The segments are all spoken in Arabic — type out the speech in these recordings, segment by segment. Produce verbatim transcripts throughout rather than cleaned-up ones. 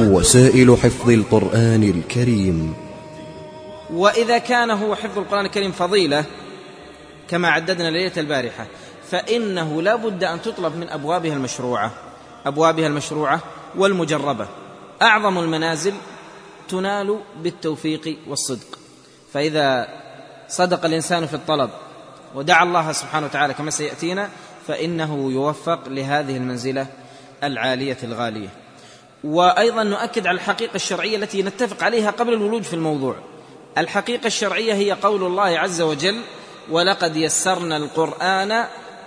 وسائل حفظ القرآن الكريم. وإذا كان هو حفظ القرآن الكريم فضيلة كما عددنا ليلة البارحة، فإنه لا بد أن تطلب من أبوابها المشروعة أبوابها المشروعة والمجربة. أعظم المنازل تنال بالتوفيق والصدق، فإذا صدق الإنسان في الطلب ودعا الله سبحانه وتعالى كما سيأتينا فإنه يوفق لهذه المنزلة العالية الغالية. وأيضا نؤكد على الحقيقة الشرعية التي نتفق عليها قبل الولوج في الموضوع. الحقيقة الشرعية هي قول الله عز وجل: ولقد يسرنا القرآن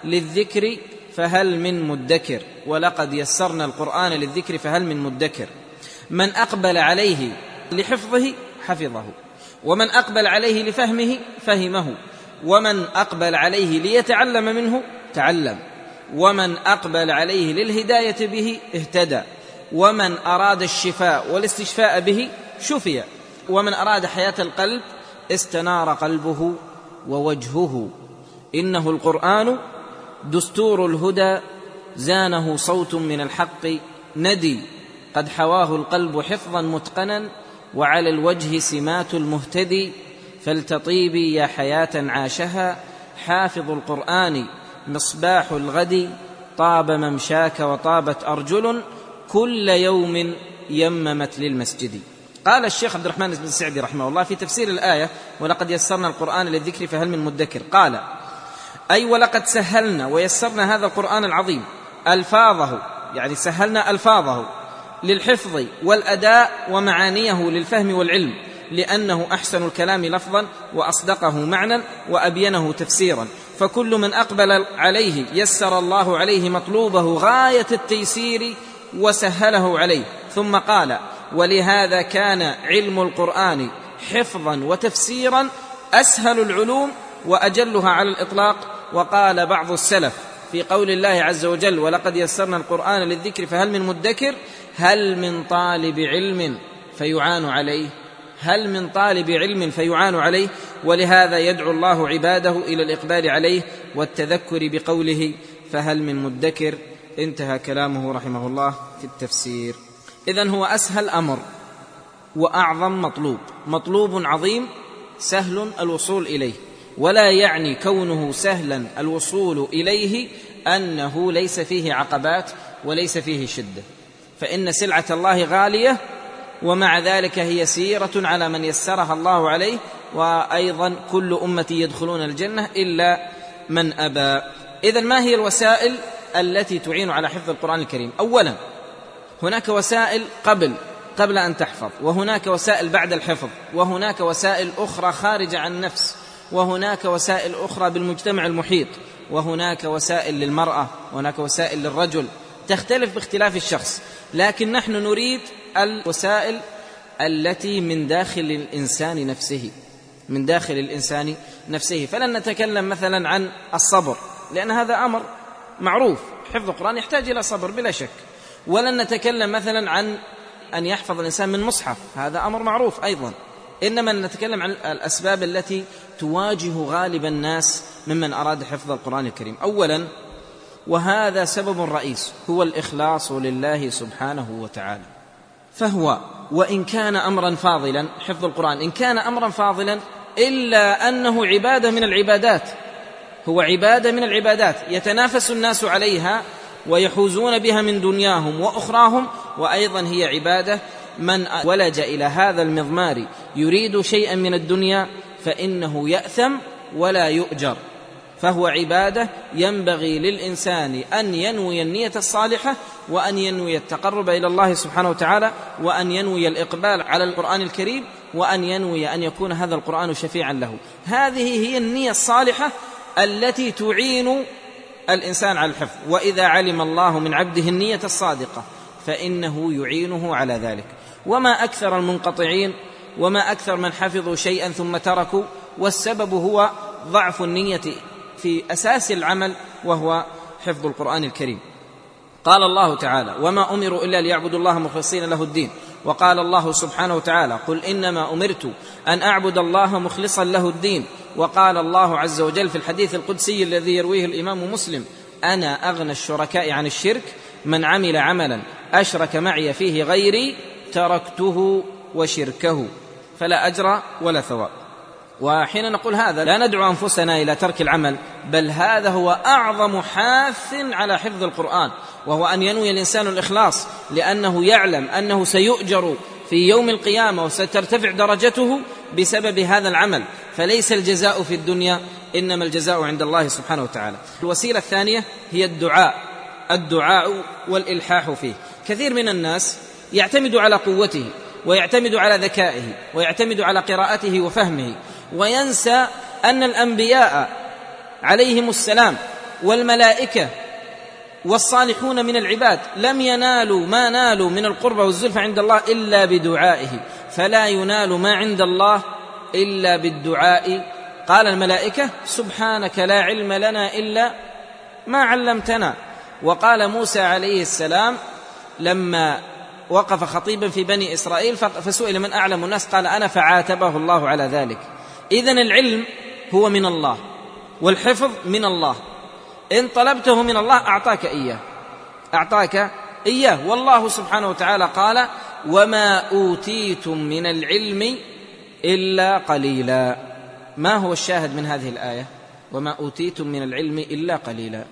للذكر فهل من مدكر. ولقد يسرنا القرآن للذكر فهل من مدكر. من أقبل عليه لحفظه حفظه، ومن أقبل عليه لفهمه فهمه، ومن أقبل عليه ليتعلم منه تعلم، ومن أقبل عليه للهداية به اهتدى، ومن أراد الشفاء والاستشفاء به شفي، ومن أراد حياة القلب استنار قلبه ووجهه. إنه القرآن دستور الهدى زانه صوت من الحق ندي، قد حواه القلب حفظا متقنا وعلى الوجه سمات المهتدي. فلتطيبي يا حياة عاشها حافظ القرآن مصباح الغد، طاب ممشاك وطابت أرجل كل يوم يممت للمسجد. قال الشيخ عبد الرحمن بن سعدي رحمه الله في تفسير الآية: ولقد يسرنا القرآن للذكر فهل من مدكر، قال: أي ولقد سهلنا ويسرنا هذا القرآن العظيم ألفاظه، يعني سهلنا ألفاظه للحفظ والأداء ومعانيه للفهم والعلم، لأنه أحسن الكلام لفظا وأصدقه معنى وأبينه تفسيرا. فكل من أقبل عليه يسر الله عليه مطلوبه غاية التيسير وسهله عليه. ثم قال: ولهذا كان علم القرآن حفظا وتفسيرا أسهل العلوم وأجلها على الإطلاق. وقال بعض السلف في قول الله عز وجل: ولقد يسرنا القرآن للذكر فهل من مدكر: هل من طالب علم فيعان عليه هل من طالب علم فيعان عليه. ولهذا يدعو الله عباده إلى الإقبال عليه والتذكر بقوله: فهل من مدكر. انتهى كلامه رحمه الله في التفسير. إذن هو أسهل أمر وأعظم مطلوب، مطلوب عظيم سهل الوصول إليه، ولا يعني كونه سهلا الوصول إليه أنه ليس فيه عقبات وليس فيه شدة، فإن سلعة الله غالية، ومع ذلك هي سيرة على من يسرها الله عليه. وأيضا كل أمتي يدخلون الجنة إلا من أبى. إذن ما هي الوسائل التي تعين على حفظ القرآن الكريم؟ أولا هناك وسائل قبل قبل أن تحفظ، وهناك وسائل بعد الحفظ، وهناك وسائل أخرى خارجة عن النفس، وهناك وسائل أخرى بالمجتمع المحيط، وهناك وسائل للمرأة، وهناك وسائل للرجل، تختلف باختلاف الشخص. لكن نحن نريد الوسائل التي من داخل الإنسان نفسه من داخل الإنسان نفسه فلن نتكلم مثلا عن الصبر، لأن هذا أمر معروف، حفظ القرآن يحتاج إلى صبر بلا شك. ولن نتكلم مثلا عن أن يحفظ الإنسان من مصحف، هذا أمر معروف أيضا. إنما نتكلم عن الأسباب التي تواجه غالب الناس ممن أراد حفظ القرآن الكريم. أولا، وهذا سبب رئيس، هو الإخلاص لله سبحانه وتعالى. فهو وإن كان أمرا فاضلا، حفظ القرآن إن كان أمرا فاضلا إلا أنه عبادة من العبادات، هو عبادة من العبادات يتنافس الناس عليها ويحوزون بها من دنياهم وأخراهم، وأيضا هي عبادة من ولج إلى هذا المضمار يريد شيئا من الدنيا فإنه يأثم ولا يؤجر. فهو عبادة ينبغي للإنسان أن ينوي النية الصالحة، وأن ينوي التقرب إلى الله سبحانه وتعالى، وأن ينوي الإقبال على القرآن الكريم، وأن ينوي أن يكون هذا القرآن شفيعا له. هذه هي النية الصالحة التي تعين الإنسان على الحفظ. وإذا علم الله من عبده النية الصادقة فإنه يعينه على ذلك. وما أكثر المنقطعين، وما أكثر من حفظوا شيئا ثم تركوا، والسبب هو ضعف النية في أساس العمل، وهو حفظ القرآن الكريم. قال الله تعالى: وما أمروا إلا ليعبدوا الله مخلصين له الدين. وقال الله سبحانه وتعالى: قل إنما أمرت أن أعبد الله مخلصا له الدين. وقال الله عز وجل في الحديث القدسي الذي يرويه الإمام مسلم: أنا أغنى الشركاء عن الشرك، من عمل عملا أشرك معي فيه غيري تركته وشركه فلا أجر ولا ثواب. وحين نقول هذا لا ندعو أنفسنا إلى ترك العمل، بل هذا هو أعظم حاث على حفظ القرآن، وهو أن ينوي الإنسان الإخلاص، لأنه يعلم أنه سيؤجر في يوم القيامة وسترتفع درجته بسبب هذا العمل، فليس الجزاء في الدنيا إنما الجزاء عند الله سبحانه وتعالى. الوسيلة الثانية هي الدعاء الدعاء والإلحاح فيه. كثير من الناس يعتمد على قوته ويعتمد على ذكائه ويعتمد على قراءته وفهمه، وينسى أن الأنبياء عليهم السلام والملائكة والصالحون من العباد لم ينالوا ما نالوا من القربة والزلفى عند الله إلا بدعائه، فلا ينال ما عند الله إلا بالدعاء. قال الملائكة سبحانك لا علم لنا إلا ما علمتنا. وقال موسى عليه السلام لما وقف خطيبا في بني إسرائيل فسئل من أعلم الناس قال أنا، فعاتبه الله على ذلك. إذن العلم هو من الله والحفظ من الله، إن طلبته من الله أعطاك إياه أعطاك إياه والله سبحانه وتعالى قال وما أوتيتم من العلم إلا قليلا. ما هو الشاهد من هذه الآية؟ وما أوتيتم من العلم إلا قليلا.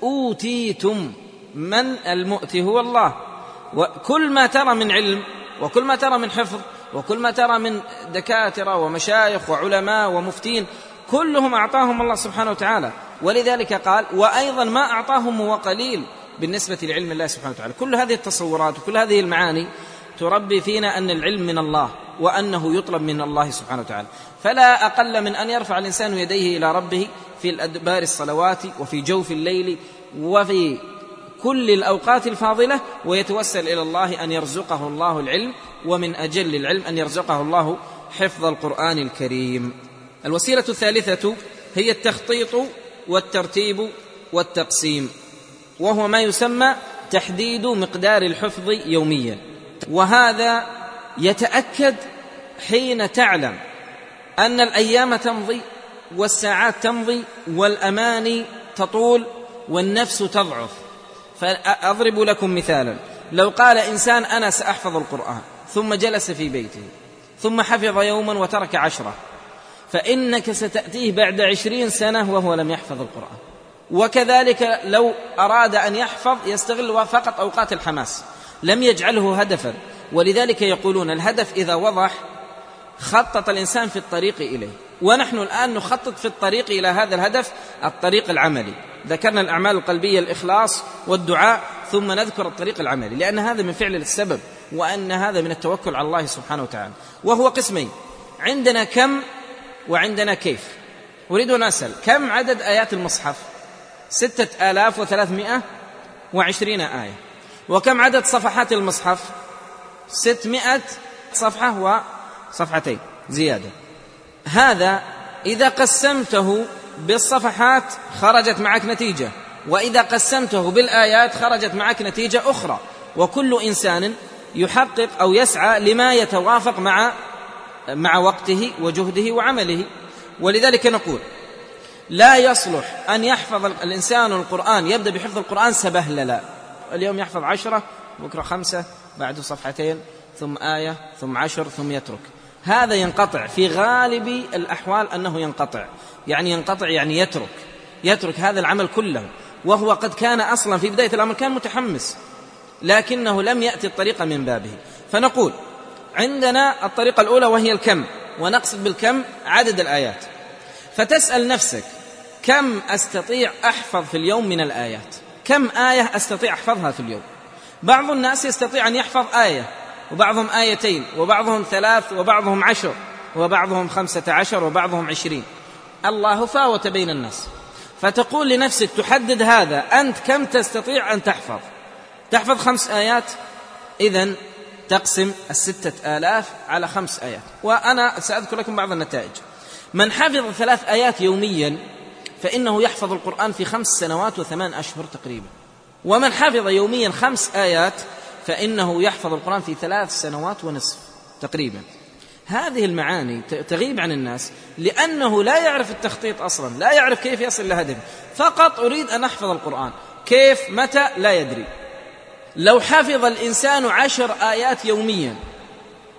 أوتيتم، من المؤتي هو الله، وكل ما ترى من علم وكل ما ترى من حفظ وكل ما ترى من دكاترة ومشايخ وعلماء ومفتين كلهم أعطاهم الله سبحانه وتعالى، ولذلك قال وأيضا ما أعطاهم هو قليل بالنسبة لعلم الله سبحانه وتعالى. كل هذه التصورات وكل هذه المعاني تربي فينا أن العلم من الله وأنه يطلب من الله سبحانه وتعالى، فلا أقل من أن يرفع الإنسان يديه إلى ربه في الأدبار الصلوات وفي جوف الليل وفي كل الأوقات الفاضلة، ويتوسل إلى الله أن يرزقه الله العلم، ومن أجل العلم أن يرزقه الله حفظ القرآن الكريم. الوسيلة الثالثة هي التخطيط والترتيب والتقسيم، وهو ما يسمى تحديد مقدار الحفظ يوميا، وهذا يتأكد حين تعلم أن الأيام تمضي والساعات تمضي والأماني تطول والنفس تضعف. فأضرب لكم مثالا، لو قال إنسان أنا سأحفظ القرآن ثم جلس في بيته ثم حفظ يوما وترك عشرة، فإنك ستأتيه بعد عشرين سنة وهو لم يحفظ القرآن. وكذلك لو أراد أن يحفظ يستغل فقط أوقات الحماس، لم يجعله هدفا. ولذلك يقولون الهدف إذا وضح خطط الإنسان في الطريق إليه، ونحن الآن نخطط في الطريق إلى هذا الهدف الطريق العملي. ذكرنا الأعمال القلبية الإخلاص والدعاء، ثم نذكر الطريق العملي، لأن هذا من فعل السبب وأن هذا من التوكل على الله سبحانه وتعالى. وهو قسمين، عندنا كم وعندنا كيف. أريد أن أسأل كم عدد آيات المصحف؟ ستة آلاف وثلاثمائة وعشرين آية. وكم عدد صفحات المصحف؟ ستمائة صفحة وصفحتين زيادة. هذا إذا قسمته بالصفحات خرجت معك نتيجة، وإذا قسمته بالآيات خرجت معك نتيجة أخرى. وكل إنسان يحقق أو يسعى لما يتوافق مع مع وقته وجهده وعمله. ولذلك نقول لا يصلح أن يحفظ الإنسان القرآن، يبدأ بحفظ القرآن سبهللا، اليوم يحفظ عشرة، بكرة خمسة، بعده صفحتين، ثم آية، ثم عشر، ثم يترك. هذا ينقطع في غالب الأحوال، أنه ينقطع يعني ينقطع يعني يترك يترك هذا العمل كله، وهو قد كان أصلا في بداية الأمر كان متحمس، لكنه لم يأتي الطريقة من بابه. فنقول عندنا الطريقة الأولى وهي الكم، ونقصد بالكم عدد الآيات. فتسأل نفسك كم أستطيع أحفظ في اليوم من الآيات؟ كم آية أستطيع أحفظها في اليوم؟ بعض الناس يستطيع أن يحفظ آية، وبعضهم آيتين، وبعضهم ثلاث، وبعضهم عشر، وبعضهم خمسة عشر، وبعضهم عشرين. الله فاوت بين الناس. فتقول لنفسك تحدد هذا، أنت كم تستطيع أن تحفظ؟ تحفظ خمس آيات، إذن تقسم الستة آلاف على خمس آيات. وأنا سأذكر لكم بعض النتائج. من حفظ ثلاث آيات يوميا فإنه يحفظ القرآن في خمس سنوات وثمان أشهر تقريبا. ومن حفظ يوميا خمس آيات فإنه يحفظ القرآن في ثلاث سنوات ونصف تقريبا. هذه المعاني تغيب عن الناس لأنه لا يعرف التخطيط أصلا، لا يعرف كيف يصل لهدفه، فقط أريد أن أحفظ القرآن، كيف متى لا يدري. لو حفظ الإنسان عشر آيات يوميا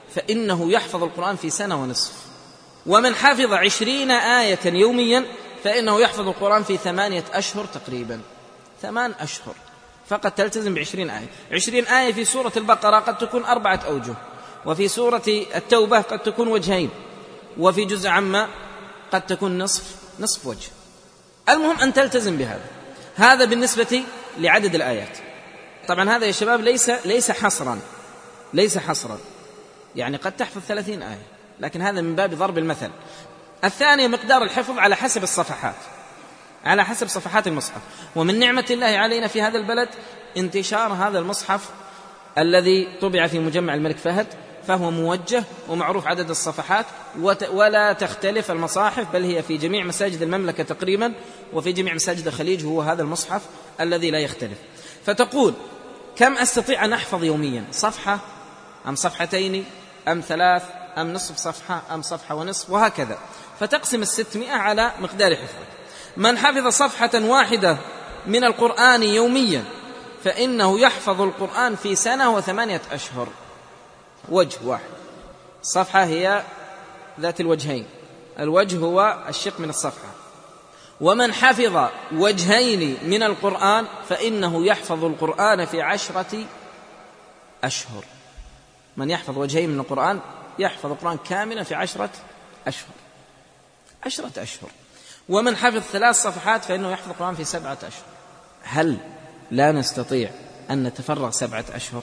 فإنه يحفظ القرآن في سنة ونصف. ومن حفظ عشرين آية يوميا فإنه يحفظ القرآن في ثمانية أشهر تقريبا، ثمان أشهر فقط تلتزم بعشرين آية. عشرين آية في سورة البقرة قد تكون أربعة أوجه، وفي سورة التوبة قد تكون وجهين، وفي جزء عما قد تكون نصف نصف وجه. المهم أن تلتزم بهذا. هذا بالنسبة لعدد الآيات. طبعا هذا يا شباب ليس ليس حصرا ليس حصرا يعني قد تحفظ ثلاثين آية، لكن هذا من باب ضرب المثل. الثانية مقدار الحفظ على حسب الصفحات، على حسب صفحات المصحف. ومن نعمة الله علينا في هذا البلد انتشار هذا المصحف الذي طبع في مجمع الملك فهد، فهو موجه ومعروف عدد الصفحات، ولا تختلف المصاحف، بل هي في جميع مساجد المملكة تقريبا، وفي جميع مساجد الخليج هو هذا المصحف الذي لا يختلف. فتقول كم أستطيع أن أحفظ يوميا؟ صفحة أم صفحتين أم ثلاث أم نصف صفحة أم صفحة ونصف، وهكذا. فتقسم الستمائة على مقدار حفظك. من حفظ صفحة واحدة من القرآن يوميا فإنه يحفظ القرآن في سنة وثمانية أشهر. وجه واحد، الصفحة هي ذات الوجهين، الوجه هو الشق من الصفحة. ومن حفظ وجهين من القرآن فإنه يحفظ القرآن في عشرة أشهر. من يحفظ وجهين من القرآن يحفظ القرآن كاملا في عشرة أشهر عشرة أشهر. ومن حفظ ثلاث صفحات فإنه يحفظ القرآن في سبعة أشهر. هل لا نستطيع أن نتفرغ سبعة أشهر،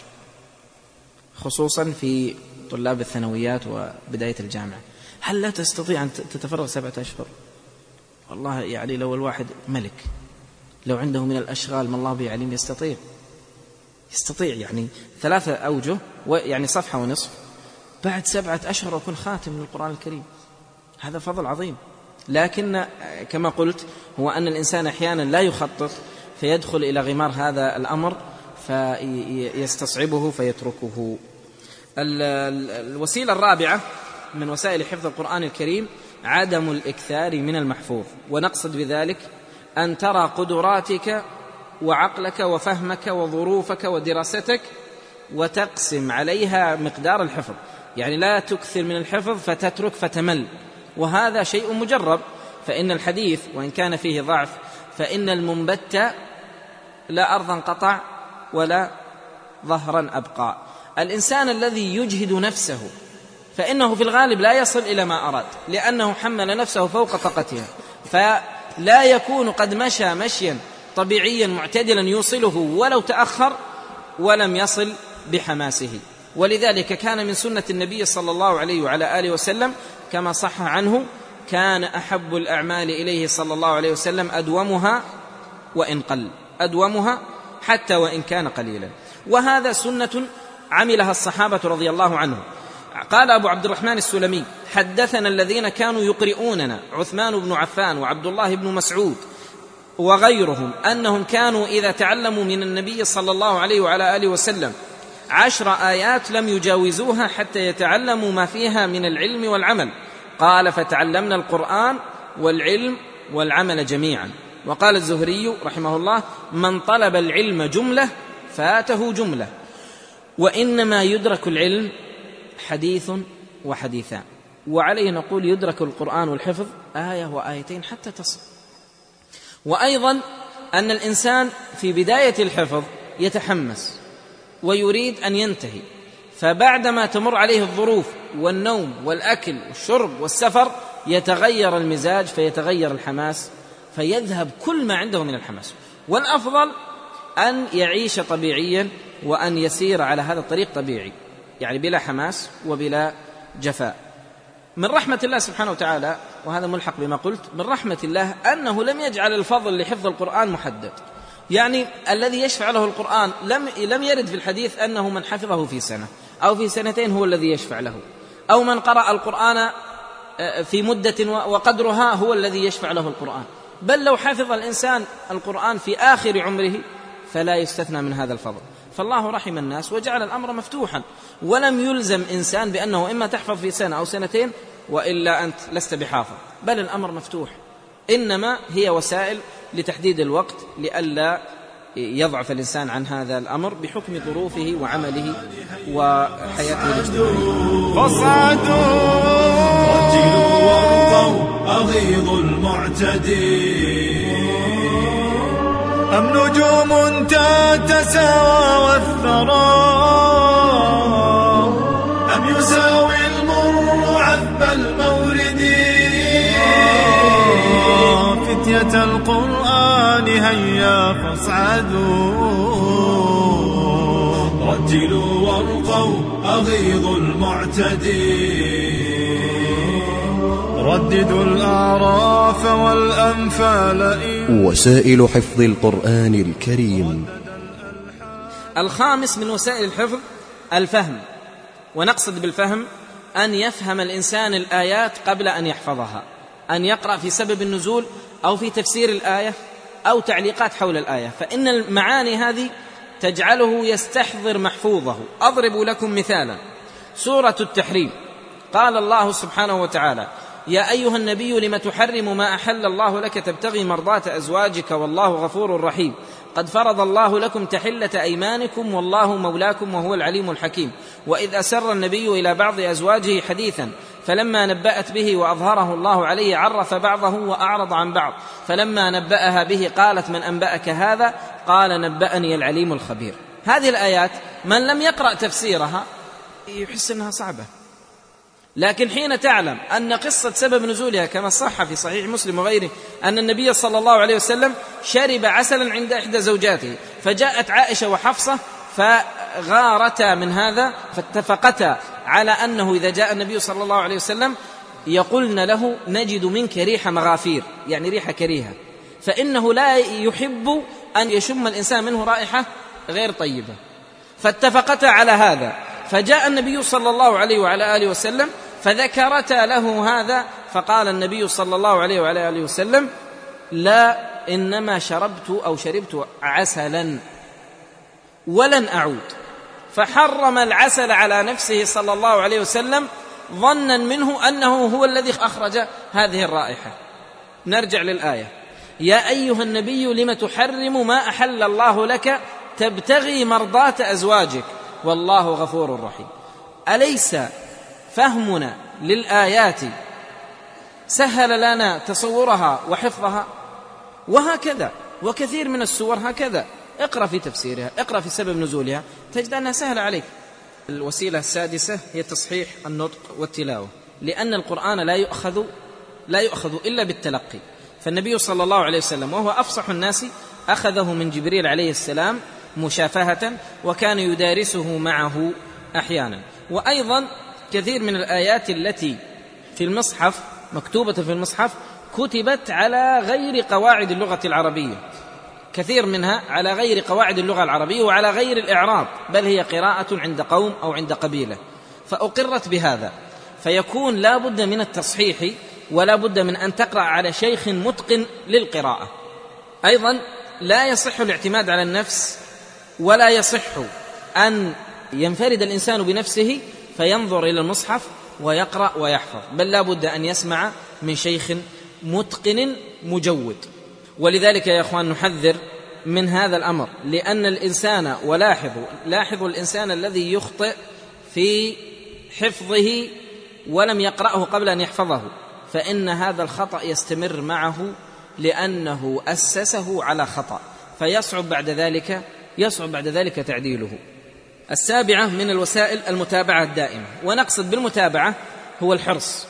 خصوصا في طلاب الثانويات وبداية الجامعة؟ هل لا تستطيع أن تتفرغ سبعة أشهر؟ والله يعني لو الواحد ملك، لو عنده من الأشغال ما الله به عليم، يستطيع يستطيع يعني ثلاثة أوجه، يعني صفحة ونصف، بعد سبعة أشهر أكون خاتم من القرآن الكريم. هذا فضل عظيم. لكن كما قلت هو أن الإنسان أحيانا لا يخطط فيدخل إلى غمار هذا الأمر فيستصعبه فيتركه. الوسيلة الرابعة من وسائل حفظ القرآن الكريم عدم الإكثار من المحفوظ، ونقصد بذلك أن ترى قدراتك وعقلك وفهمك وظروفك ودراستك وتقسم عليها مقدار الحفظ. يعني لا تكثر من الحفظ فتترك فتمل، وهذا شيء مجرب. فإن الحديث وإن كان فيه ضعف فإن المنبت لا أرضا قطع ولا ظهرا أبقى. الإنسان الذي يجهد نفسه فإنه في الغالب لا يصل إلى ما أراد، لأنه حمل نفسه فوق طاقتها، فلا يكون قد مشى مشيا طبيعيا معتدلا يوصله ولو تأخر ولم يصل بحماسه. ولذلك كان من سنة النبي صلى الله عليه وعلى آله وسلم كما صح عنه: كان أحب الأعمال إليه صلى الله عليه وسلم أدومها وإن قل، أدومها حتى وإن كان قليلا. وهذا سنة عملها الصحابة رضي الله عنهم. قال أبو عبد الرحمن السلمي: حدثنا الذين كانوا يقرؤوننا عثمان بن عفان وعبد الله بن مسعود وغيرهم أنهم كانوا إذا تعلموا من النبي صلى الله عليه وعلى آله وسلم عشر آيات لم يجاوزوها حتى يتعلموا ما فيها من العلم والعمل. قال: فتعلمنا القرآن والعلم والعمل جميعا. وقال الزهري رحمه الله: من طلب العلم جملة فاته جملة، وإنما يدرك العلم حديث وحديثان. وعليه نقول يدرك القرآن والحفظ آية وآيتين حتى تصل. وأيضا أن الإنسان في بداية الحفظ يتحمس ويريد أن ينتهي، فبعدما تمر عليه الظروف والنوم والأكل والشرب والسفر يتغير المزاج فيتغير الحماس فيذهب كل ما عنده من الحماس. والأفضل أن يعيش طبيعيا وأن يسير على هذا الطريق طبيعي، يعني بلا حماس وبلا جفاء. من رحمة الله سبحانه وتعالى، وهذا ملحق بما قلت، من رحمة الله أنه لم يجعل الفضل لحفظ القرآن محدد. يعني الذي يشفع له القرآن لم لم يرد في الحديث أنه من حفظه في سنة أو في سنتين هو الذي يشفع له، أو من قرأ القرآن في مدة وقدرها هو الذي يشفع له القرآن. بل لو حفظ الإنسان القرآن في آخر عمره فلا يستثنى من هذا الفضل. فالله رحم الناس وجعل الأمر مفتوحا، ولم يلزم إنسان بأنه إما تحفظ في سنة أو سنتين وإلا أنت لست بحافظ، بل الأمر مفتوح. إنما هي وسائل لتحديد الوقت لئلا يضعف الإنسان عن هذا الأمر بحكم ظروفه وعمله وحياته الاجتماعية. فاصعدوا رجلوا وارقوا أغيض المعتدي، أم نجوم تتساوى والثرى، أم يساوي المر عذب المورد. فتية القرآن هيا فاصعدوا رجلوا وارقوا أغيض المعتدي، رددوا الأعراف والأنفال. وسائل حفظ القرآن الكريم. الخامس من وسائل الحفظ الفهم، ونقصد بالفهم أن يفهم الإنسان الآيات قبل أن يحفظها، أن يقرأ في سبب النزول أو في تفسير الآية أو تعليقات حول الآية، فإن المعاني هذه تجعله يستحضر محفوظه. أضرب لكم مثالا: سورة التحريم، قال الله سبحانه وتعالى: يا أيها النبي لم تحرم ما أحل الله لك تبتغي مرضات أزواجك والله غفور رحيم، قد فرض الله لكم تحلة أيمانكم والله مولاكم وهو العليم الحكيم. وإذ أسر النبي إلى بعض أزواجه حديثا فلما نبأت به وأظهره الله عليه عرف بعضه وأعرض عن بعض، فلما نبأها به قالت من أنبأك هذا؟ قال نبأني العليم الخبير. هذه الآيات من لم يقرأ تفسيرها يحس أنها صعبة، لكن حين تعلم أن قصة سبب نزولها كما صح في صحيح مسلم وغيره أن النبي صلى الله عليه وسلم شرب عسلا عند إحدى زوجاته، فجاءت عائشة وحفصة فغارتا من هذا، فاتفقتا على أنه إذا جاء النبي صلى الله عليه وسلم يقولن له نجد منك ريح مغافير، يعني ريحة كريهة، فإنه لا يحب أن يشم الإنسان منه رائحة غير طيبة. فاتفقتا على هذا، فجاء النبي صلى الله عليه وعلى آله وسلم فذكرتا له هذا، فقال النبي صلى الله عليه وعلى آله وسلم: لا، إنما شربت أو شربت عسلا ولن أعود. فحرم العسل على نفسه صلى الله عليه وسلم ظنا منه أنه هو الذي أخرج هذه الرائحة. نرجع للآية: يا أيها النبي لم تحرم ما أحل الله لك تبتغي مرضات أزواجك والله غفور رحيم. أليس فهمنا للآيات سهل لنا تصورها وحفظها؟ وهكذا وكثير من السور هكذا، اقرأ في تفسيرها، اقرأ في سبب نزولها، تجد أنها سهلة عليك. الوسيلة السادسة هي تصحيح النطق والتلاوة، لأن القرآن لا يؤخذ لا يؤخذ إلا بالتلقي، فالنبي صلى الله عليه وسلم وهو أفصح الناس أخذه من جبريل عليه السلام مشافهة، وكان يدارسه معه أحيانا. وأيضا كثير من الآيات التي في المصحف مكتوبة في المصحف كتبت على غير قواعد اللغة العربية، كثير منها على غير قواعد اللغة العربية وعلى غير الإعراب، بل هي قراءة عند قوم أو عند قبيلة، فأقرت بهذا، فيكون لا بد من التصحيح ولا بد من أن تقرأ على شيخ متقن للقراءة. أيضا لا يصح الاعتماد على النفس، ولا يصح أن ينفرد الإنسان بنفسه فينظر إلى المصحف ويقرأ ويحفظ، بل لا بد أن يسمع من شيخ متقن مجود. ولذلك يا أخوان نحذر من هذا الأمر، لأن الإنسان، ولاحظوا لاحظوا الإنسان الذي يخطئ في حفظه ولم يقرأه قبل أن يحفظه، فإن هذا الخطأ يستمر معه لأنه أسسه على خطأ، فيصعب بعد ذلك يصعب بعد ذلك تعديله. السابعة من الوسائل المتابعة الدائمة، ونقصد بالمتابعة هو الحرص.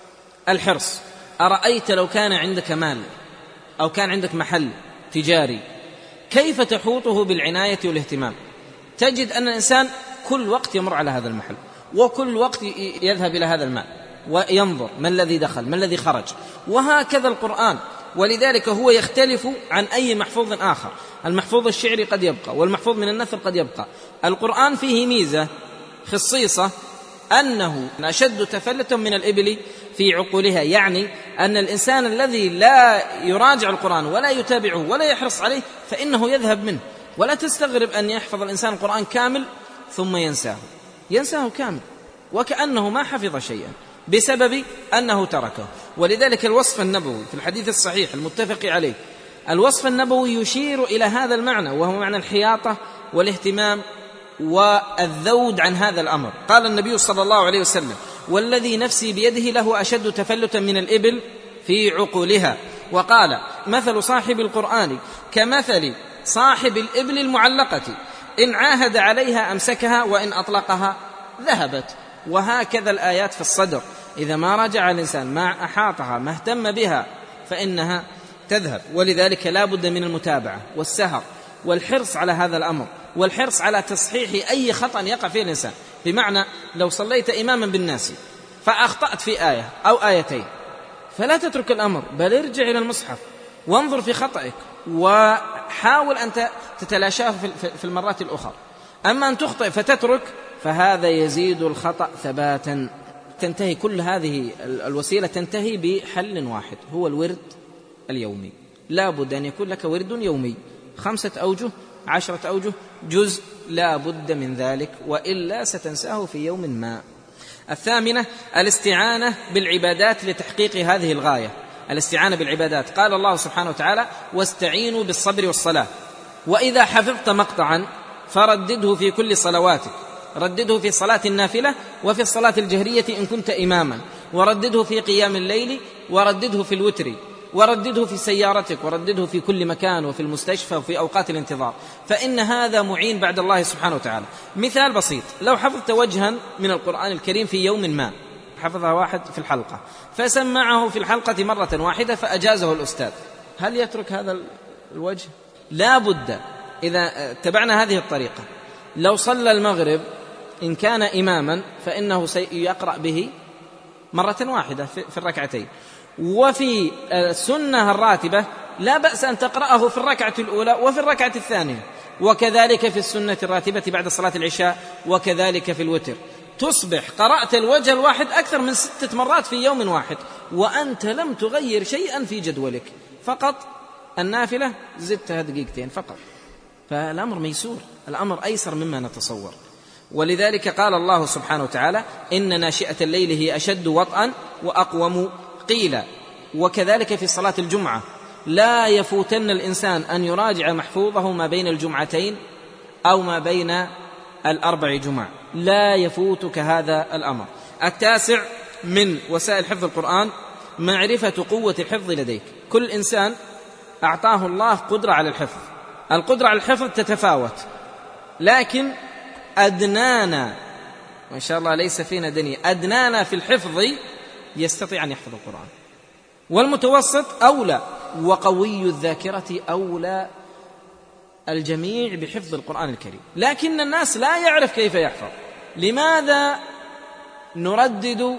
الحرص أرأيت لو كان عندك مال أو كان عندك محل تجاري كيف تحوطه بالعناية والاهتمام؟ تجد أن الإنسان كل وقت يمر على هذا المحل، وكل وقت يذهب إلى هذا المال وينظر ما الذي دخل ما الذي خرج، وهكذا القرآن. ولذلك هو يختلف عن أي محفوظ آخر، المحفوظ الشعري قد يبقى والمحفوظ من النثر قد يبقى. القرآن فيه ميزة خصيصة أنه أشد تفلتا من الإبل في عقولها، يعني أن الإنسان الذي لا يراجع القرآن ولا يتابعه ولا يحرص عليه فإنه يذهب منه. ولا تستغرب أن يحفظ الإنسان القرآن كامل ثم ينساه ينساه كامل وكأنه ما حفظ شيئا بسبب أنه تركه. ولذلك الوصف النبوي في الحديث الصحيح المتفق عليه الوصف النبوي يشير إلى هذا المعنى، وهو معنى الحياطة والاهتمام والذود عن هذا الأمر. قال النبي صلى الله عليه وسلم: والذي نفسي بيده له أشد تفلتا من الإبل في عقولها. وقال: مثل صاحب القرآن كمثل صاحب الإبل المعلقة، إن عاهد عليها أمسكها وإن أطلقها ذهبت. وهكذا الآيات في الصدر، إذا ما راجع الإنسان ما أحاطها ما اهتم بها فإنها تذهب. ولذلك لا بد من المتابعة والسهر والحرص على هذا الأمر، والحرص على تصحيح أي خطأ يقع فيه الإنسان. بمعنى لو صليت إماما بالناس فأخطأت في آية أو آيتين فلا تترك الأمر، بل ارجع إلى المصحف وانظر في خطأك وحاول أن تتلاشاه في المرات الأخرى. أما أن تخطئ فتترك فهذا يزيد الخطأ ثباتا. تنتهي كل هذه الوسيلة تنتهي بحل واحد، هو الورد اليومي. لا بد أن يكون لك ورد يومي، خمسة أوجه، عشرة أوجه، جزء، لا بد من ذلك، وإلا ستنساه في يوم ما. الثامنة الاستعانة بالعبادات لتحقيق هذه الغاية. الاستعانة بالعبادات، قال الله سبحانه وتعالى: واستعينوا بالصبر والصلاة. وإذا حفظت مقطعا فردده في كل صلواتك، ردده في صلاة النافلة وفي الصلاة الجهرية إن كنت إماما، وردده في قيام الليل، وردده في الوتر، وردده في سيارتك، وردده في كل مكان وفي المستشفى وفي أوقات الانتظار، فإن هذا معين بعد الله سبحانه وتعالى. مثال بسيط: لو حفظت وجها من القرآن الكريم في يوم ما، حفظها واحد في الحلقة فسمعه في الحلقة مرة واحدة فأجازه الأستاذ، هل يترك هذا الوجه؟ لا بد. إذا تبعنا هذه الطريقة، لو صلى المغرب إن كان إماما فإنه سيقرأ به مرة واحدة في الركعتين، وفي السنة الراتبة لا بأس أن تقرأه في الركعة الأولى وفي الركعة الثانية، وكذلك في السنة الراتبة بعد صلاة العشاء، وكذلك في الوتر. تصبح قرأت الوجه الواحد أكثر من ستة مرات في يوم واحد، وأنت لم تغير شيئا في جدولك، فقط النافلة زدتها دقيقتين فقط. فالأمر ميسور، الأمر أيسر مما نتصور. ولذلك قال الله سبحانه وتعالى: إن ناشئة الليل هي أشد وطئا وأقوم قيلا. وكذلك في صلاة الجمعة، لا يفوتن الإنسان أن يراجع محفوظه ما بين الجمعتين أو ما بين الأربع جمع، لا يفوتك هذا الأمر. التاسع من وسائل حفظ القرآن معرفة قوة الحفظ لديك. كل إنسان أعطاه الله قدرة على الحفظ، القدرة على الحفظ تتفاوت، لكن أدنانا، وإن شاء الله ليس فينا دنيا، أدنانا في الحفظ يستطيع أن يحفظ القرآن، والمتوسط أولى، وقوي الذاكرة أولى الجميع بحفظ القرآن الكريم. لكن الناس لا يعرف كيف يحفظ. لماذا نردد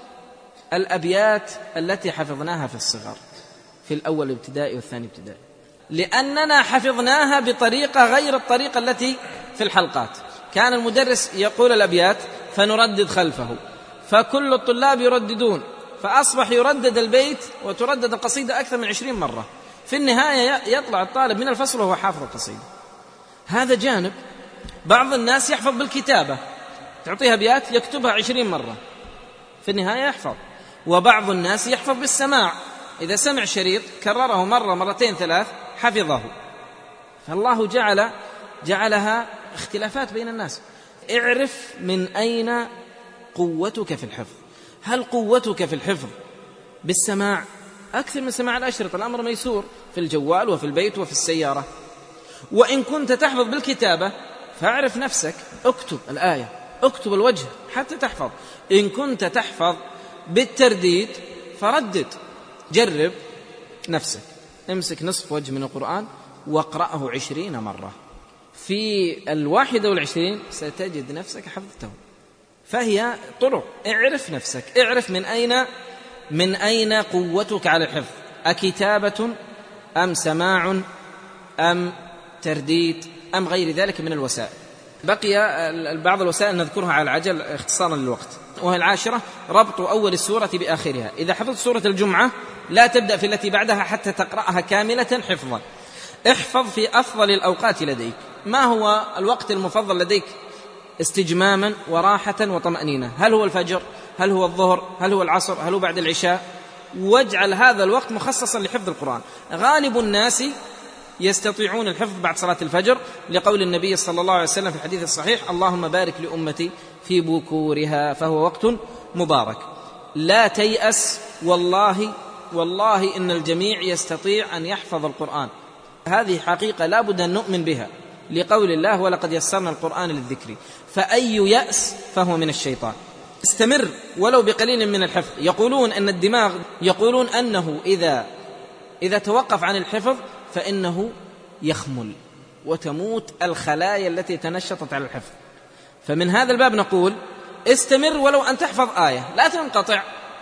الأبيات التي حفظناها في الصغر في الأول ابتدائي والثاني ابتدائي؟ لأننا حفظناها بطريقة غير الطريقة التي في الحلقات. كان المدرس يقول الأبيات فنردد خلفه، فكل الطلاب يرددون، فأصبح يردد البيت وتردد القصيدة أكثر من عشرين مرة. في النهاية يطلع الطالب من الفصل وهو حافظ القصيدة. هذا جانب. بعض الناس يحفظ بالكتابة، تعطيها أبيات يكتبها عشرين مرة، في النهاية يحفظ. وبعض الناس يحفظ بالسماع، إذا سمع شريط كرره مرة مرتين ثلاث حفظه. فالله جعل جعلها اختلافات بين الناس. اعرف من أين قوتك في الحفظ. هل قوتك في الحفظ بالسماع أكثر من سماع الأشرطة؟ الأمر ميسور في الجوال وفي البيت وفي السيارة. وإن كنت تحفظ بالكتابة فاعرف نفسك، اكتب الآية، اكتب الوجه حتى تحفظ. إن كنت تحفظ بالترديد فردد، جرب نفسك، امسك نصف وجه من القرآن واقرأه عشرين مرة، في الواحدة والعشرين ستجد نفسك حفظته. فهي طرق. اعرف نفسك، اعرف من أين من أين قوتك على الحفظ، أكتابة أم سماع أم ترديد أم غير ذلك من الوسائل. بقي بعض الوسائل نذكرها على العجل اختصارا للوقت. وهي العاشرة ربط أول السورة بآخرها. إذا حفظت سورة الجمعة لا تبدأ في التي بعدها حتى تقرأها كاملة حفظا. احفظ في أفضل الأوقات لديك. ما هو الوقت المفضل لديك استجماما وراحة وطمأنينة؟ هل هو الفجر؟ هل هو الظهر؟ هل هو العصر؟ هل هو بعد العشاء؟ واجعل هذا الوقت مخصصا لحفظ القرآن. غالب الناس يستطيعون الحفظ بعد صلاة الفجر، لقول النبي صلى الله عليه وسلم في الحديث الصحيح: اللهم بارك لأمتي في بكورها، فهو وقت مبارك. لا تيأس، والله والله إن الجميع يستطيع أن يحفظ القرآن، هذه حقيقة لا بد أن نؤمن بها، لقول الله: ولقد يسرنا القرآن للذكر. فأي يأس فهو من الشيطان. استمر ولو بقليل من الحفظ. يقولون أن الدماغ يقولون أنه إذا إذا توقف عن الحفظ فإنه يخمل وتموت الخلايا التي تنشطت على الحفظ. فمن هذا الباب نقول: استمر ولو أن تحفظ آية، لا تنقطع.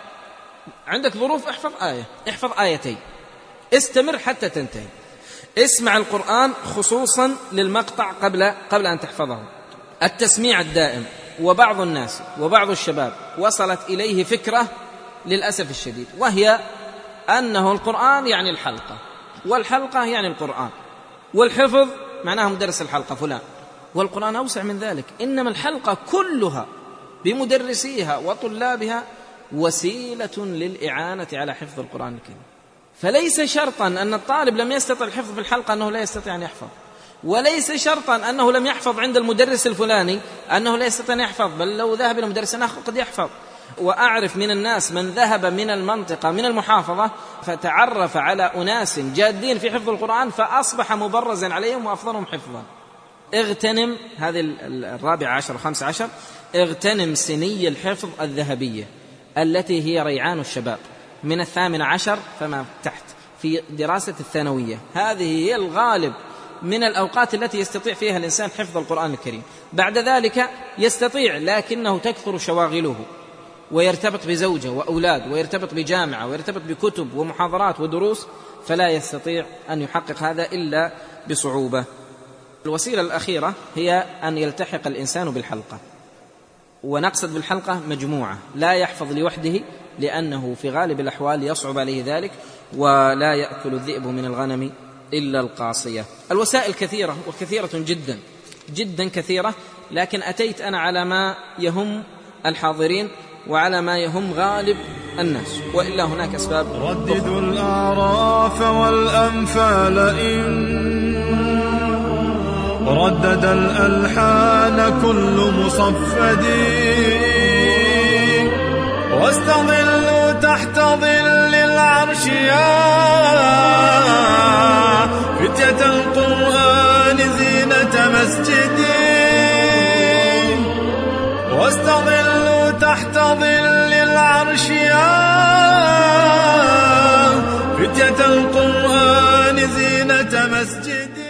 عندك ظروف، احفظ آية، احفظ آيتين، استمر حتى تنتهي. اسمع القرآن خصوصا للمقطع قبل قبل أن تحفظه. التسميع الدائم. وبعض الناس وبعض الشباب وصلت إليه فكرة للأسف الشديد، وهي أنه القرآن يعني الحلقة، والحلقة يعني القرآن، والحفظ معناه مدرس الحلقة فلان. والقرآن أوسع من ذلك، إنما الحلقة كلها بمدرسيها وطلابها وسيلة للإعانة على حفظ القرآن الكريم. فليس شرطا أن الطالب لم يستطع الحفظ في الحلقة أنه لا يستطيع أن يحفظ، وليس شرطا أنه لم يحفظ عند المدرس الفلاني أنه لا يستطيع أن يحفظ، بل لو ذهب إلى مدرس آخر قد يحفظ. وأعرف من الناس من ذهب من المنطقة من المحافظة فتعرف على أناس جادين في حفظ القرآن فأصبح مبرزا عليهم وأفضلهم حفظا. اغتنم هذه الرابعة عشر وخمس عشر، اغتنم سني الحفظ الذهبية التي هي ريعان الشباب من الثامن عشر فما تحت في دراسة الثانوية. هذه هي الغالب من الأوقات التي يستطيع فيها الإنسان حفظ القرآن الكريم. بعد ذلك يستطيع، لكنه تكثر شواغله ويرتبط بزوجة وأولاد ويرتبط بجامعة ويرتبط بكتب ومحاضرات ودروس، فلا يستطيع أن يحقق هذا إلا بصعوبة. الوسيلة الأخيرة هي أن يلتحق الإنسان بالحلقة، ونقصد بالحلقة مجموعة، لا يحفظ لوحده لأنه في غالب الأحوال يصعب عليه ذلك، ولا يأكل الذئب من الغنم إلا القاصية. الوسائل كثيرة وكثيرة جدا جدا كثيرة، لكن أتيت أنا على ما يهم الحاضرين وعلى ما يهم غالب الناس، وإلا هناك أسباب. رددوا الأعراف والأنفال إن ردد الألحان كل مصفد، واستظلوا تحت ظل العرش يا فتية القرآن زينة مسجد، واستظلوا تحت ظل العرش يا فتية القرآن زينة مسجد.